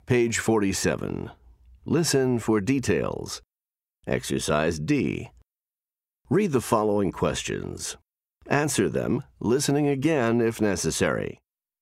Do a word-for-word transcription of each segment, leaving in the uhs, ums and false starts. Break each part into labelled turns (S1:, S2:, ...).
S1: Page forty-seven. Listen for details. Exercise D. Read the following questions. Answer them, listening again if necessary.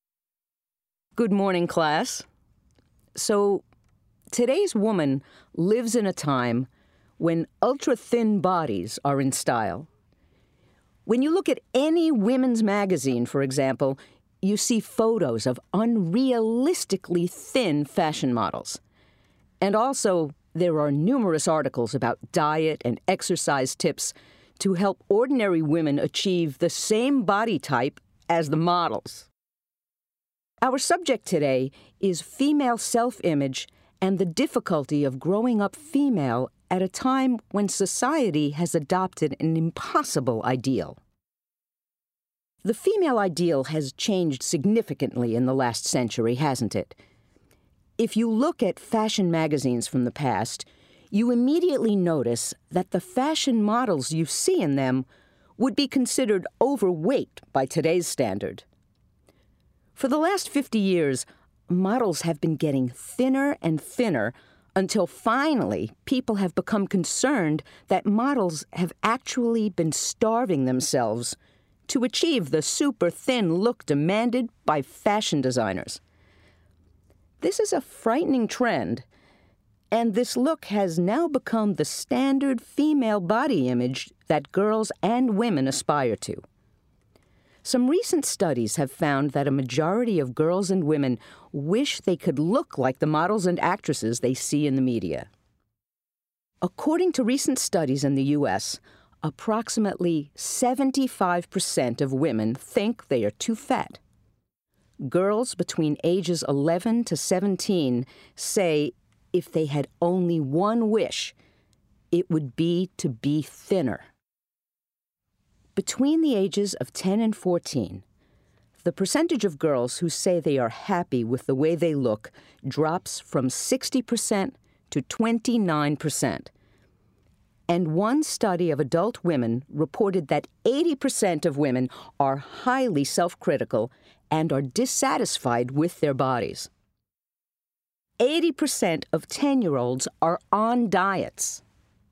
S2: Good morning, class. So, today's woman lives in a time when ultra-thin bodies are in style. When you look at any women's magazine, for example, you see photos of unrealistically thin fashion models. And also, there are numerous articles about diet and exercise tips to help ordinary women achieve the same body type as the models. Our subject today is female self-image and the difficulty of growing up female at a time when society has adopted an impossible ideal. The female ideal has changed significantly in the last century, hasn't it? If you look at fashion magazines from the past, you immediately notice that the fashion models you see in them would be considered overweight by today's standard. For the last fifty years, models have been getting thinner and thinner until finally people have become concerned that models have actually been starving themselves to achieve the super-thin look demanded by fashion designers. This is a frightening trend, and this look has now become the standard female body image that girls and women aspire to. Some recent studies have found that a majority of girls and women wish they could look like the models and actresses they see in the media. According to recent studies in the U S, approximately seventy-five percent of women think they are too fat. Girls between ages eleven to seventeen say if they had only one wish, it would be to be thinner. Between the ages of ten and fourteen, the percentage of girls who say they are happy with the way they look drops from sixty percent to twenty-nine percent. And one study of adult women reported that eighty percent of women are highly self-critical and are dissatisfied with their bodies. eighty percent of ten-year-olds are on diets.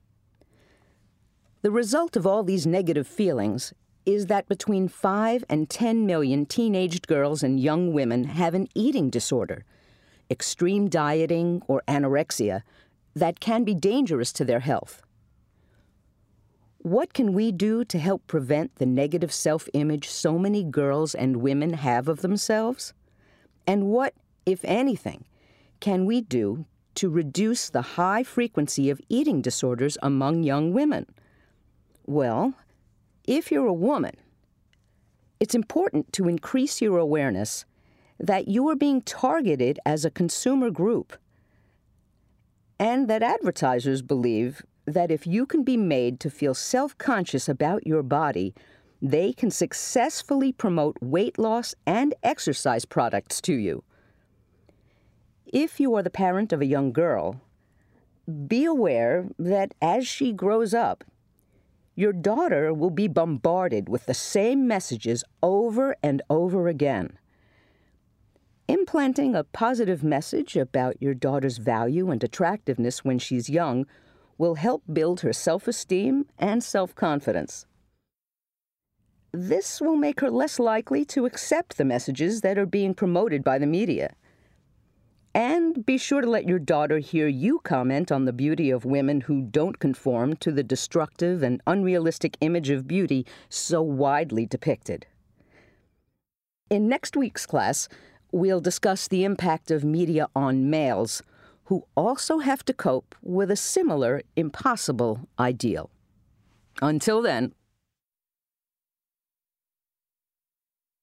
S2: The result of all these negative feelings is that between five and ten million teenaged girls and young women have an eating disorder, extreme dieting or anorexia, that can be dangerous to their health. What can we do to help prevent the negative self-image so many girls and women have of themselves? And what, if anything, can we do to reduce the high frequency of eating disorders among young women? Well, if you're a woman, it's important to increase your awareness that you are being targeted as a consumer group, and that advertisers believe that if you can be made to feel self-conscious about your body, they can successfully promote weight loss and exercise products to you. If you are the parent of a young girl, be aware that as she grows up, your daughter will be bombarded with the same messages over and over again. Implanting a positive message about your daughter's value and attractiveness when she's young will help build her self-esteem and self-confidence. This will make her less likely to accept the messages that are being promoted by the media. And be sure to let your daughter hear you comment on the beauty of women who don't conform to the destructive and unrealistic image of beauty so widely depicted. In next week's class, we'll discuss the impact of media on males, who also have to cope with a similar impossible ideal. Until then,